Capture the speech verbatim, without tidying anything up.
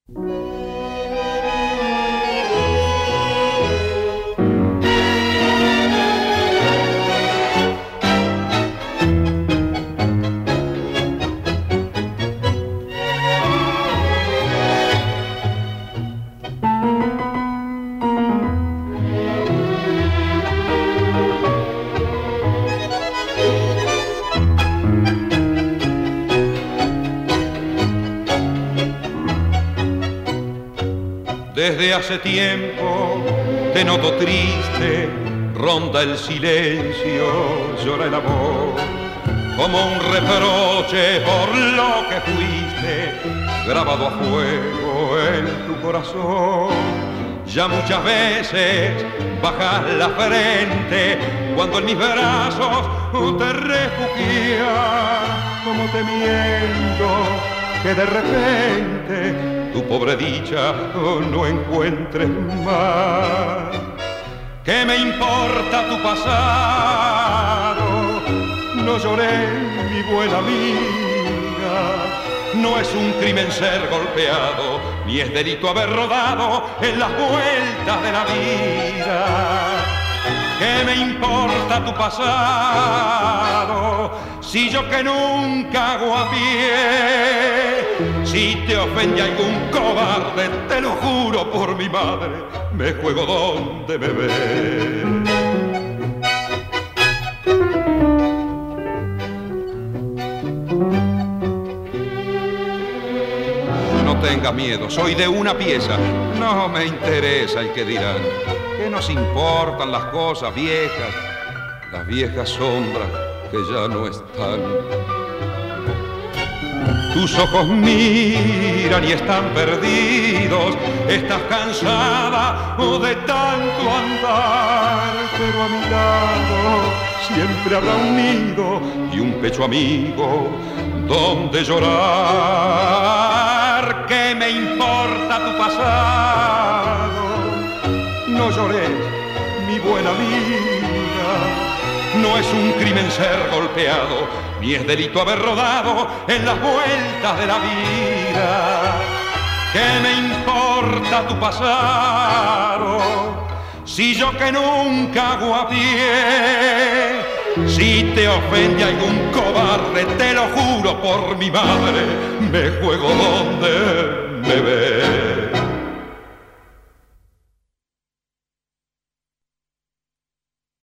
Desde hace tiempo te noto triste, ronda el silencio, llora el amor, como un reproche por lo que fuiste, grabado a fuego en tu corazón. Ya muchas veces bajas la frente cuando en mis brazos te refugias, como temiendo que de repente tu pobre dicha no encuentres más. ¿Qué me importa tu pasado? No lloré, mi buena amiga. No es un crimen ser golpeado, ni es delito haber rodado en las vueltas de la vida. ¿Qué me importa tu pasado? Si yo que nunca hago a pie, si te ofende algún cobarde, te lo juro por mi madre, me juego donde me ve. No tengas miedo, soy de una pieza, no me interesa el que dirán. ¿Qué nos importan las cosas viejas, las viejas sombras que ya no están? Tus ojos miran y están perdidos, estás cansada de tanto andar, pero a mi lado siempre habrá un nido y un pecho amigo donde llorar. ¿Qué me importa tu pasado? No llores, mi buena amiga. No es un crimen ser golpeado, ni es delito haber rodado en las vueltas de la vida. ¿Qué me importa tu pasado? Si yo que nunca hago a pie, si te ofende algún cobarde, te lo juro por mi madre, me juego donde me ve.